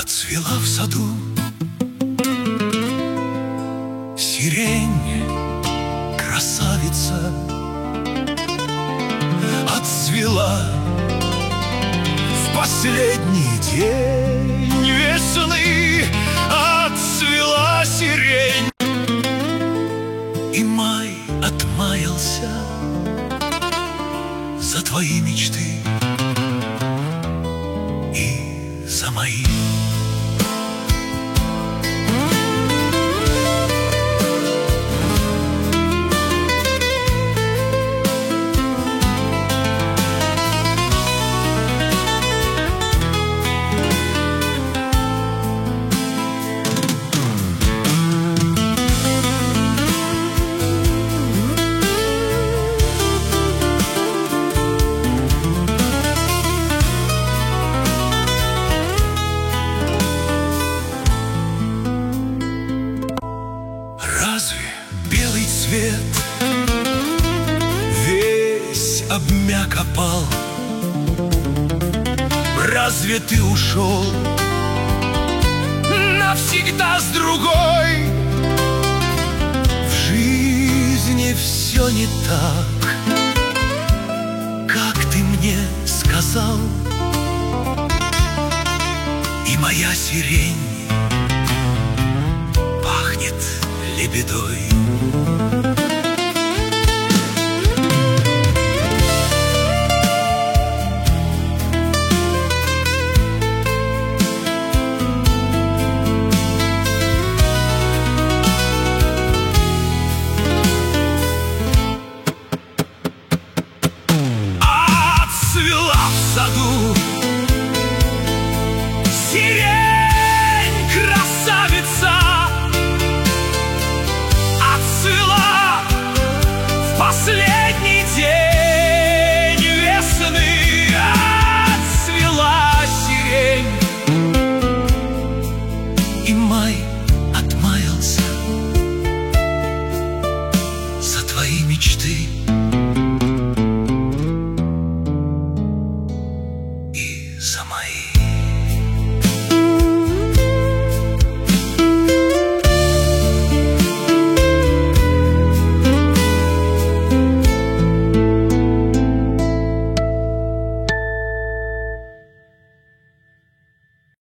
Отцвела в саду сирень, красавица. Отцвела в последний день весны. Отцвела сирень, и май отмаялся за твои мечты и за мои. Разве белый цвет весь обмяк, опал? Разве ты ушел навсегда с другой? В жизни все не так, как ты мне сказал. И моя сирень пахнет лебедой.